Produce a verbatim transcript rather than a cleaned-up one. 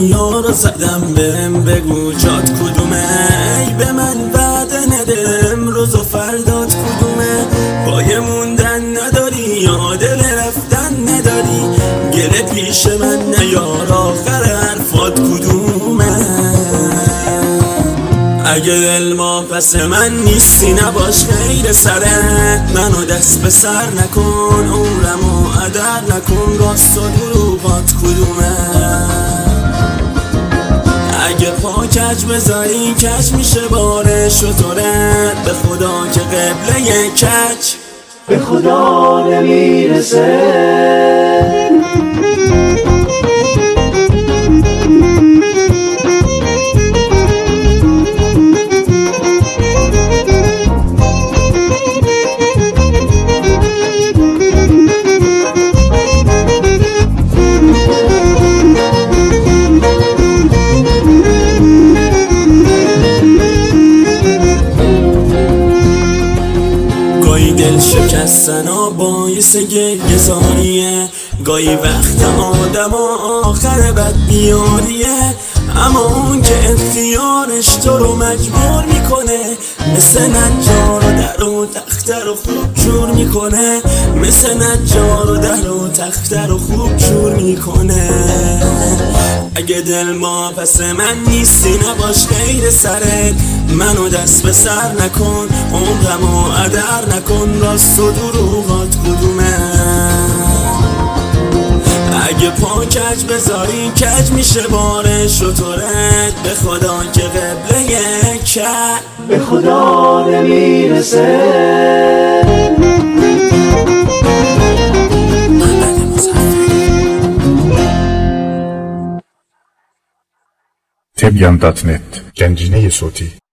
دریا رو زدم بهم بگو جات کدومه، ای به من وعده نده امروز و فردات کدومه. پای موندن نداری یا دل رفتن نداری، گله پیش من نیار آخر حرفات کدومه. اگه دل ما پس من نیستی نباش غیر سرت، منو دست به سر نکن عمرمو عدر نکن، راست و دروغات کدومه. اگه پا کج بذاری کج میشه بار شترت، به خدا که قبله کج به خدا نمیرسه. دل شکستن ها باعث گریه زاریه، گاهی وقت آدم ها آخر بد بیاریه، اما اون که اختیارش تو رو مجبور میکنه، مثل نجار و در و تخته رو خوب جور میکنه، مثل نجار و در و تخته رو خوب جور میکنه. اگه دل ما پس من نیستی نباش غیر سرت، منو دست به سر نکن عمرمو عدر نکن، راست و دروغات کدومه. اگه پا کج بذاری کج میشه بار شترت، به خدا که قبله کج به خدا نمیرسه. تبیان دات نت گنجینه صوتی